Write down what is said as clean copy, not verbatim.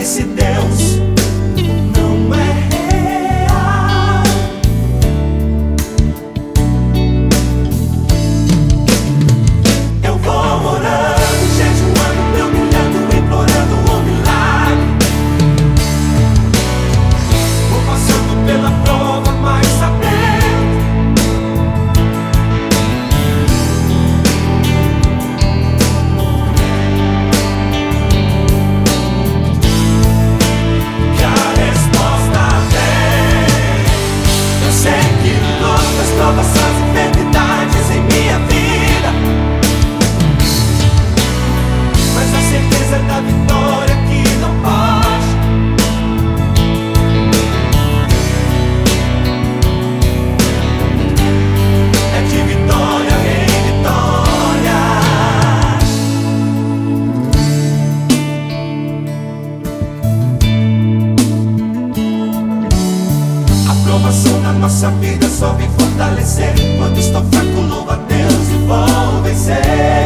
se Deus não é real. Eu vou orando, jejuando, me humilhando, implorando um milagre. Vou passando pela prova, mas sabendo que a resposta vem. Eu sei que lutas, provações, enfermidades em minha vida, mas a certeza da vitória que não pode. É de vitória em vitória. A provação na nossa vida só vem fortalecer. Quando estou fraco, louvo a Deus e vou vencer.